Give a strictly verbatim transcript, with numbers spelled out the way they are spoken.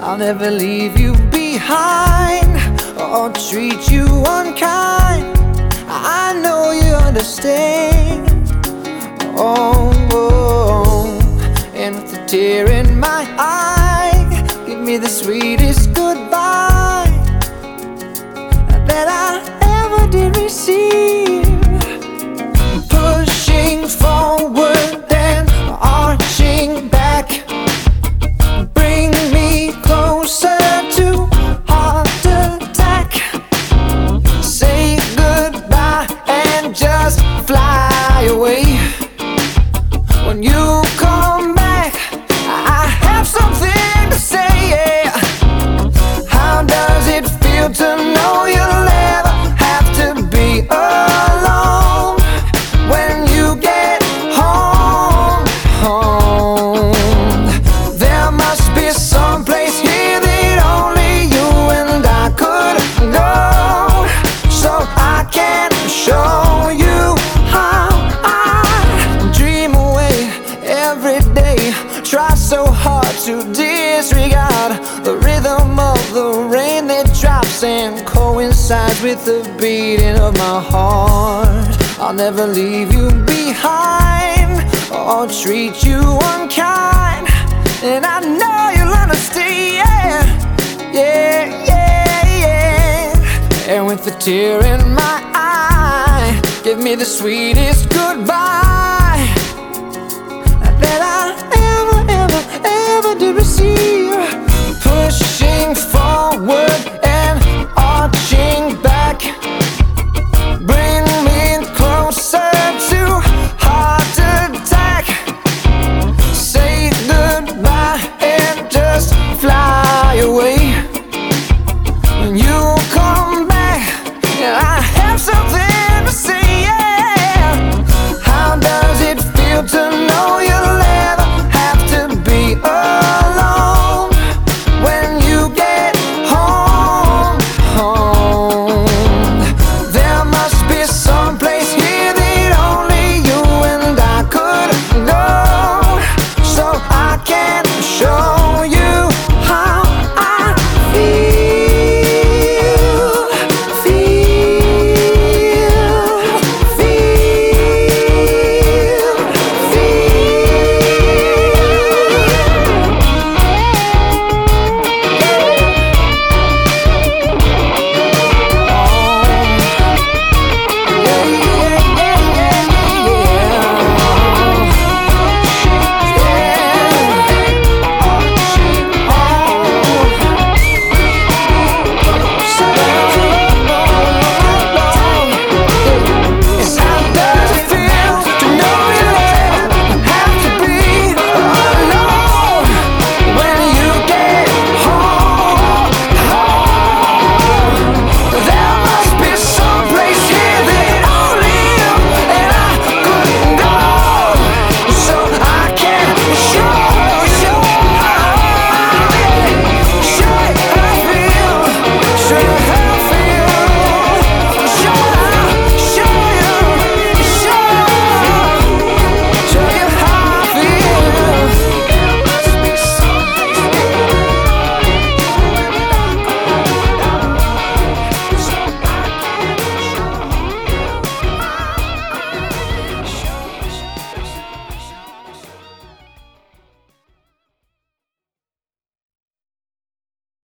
I'll never leave you behind or treat you unkind. I know you understand. Oh, oh. And with a tear in my eye, give me the sweetest goodbye that I ever did receive. Pushing forward and arching back, bring me closer to heart attack. Say goodbye and just fly away. When you come back, I have something to say, yeah. How does it feel to know you'll never have to be alone when you get home, home? There must be some place here that only you and I could go, so I can show you how I dream away every day. Try so hard to disregard the rhythm of the rain that drops and coincides with the beating of my heart. I'll never leave you behind or treat you unkind, and I know you'll understand. Yeah, yeah, yeah. And with a tear in my eye, give me the sweetest goodbye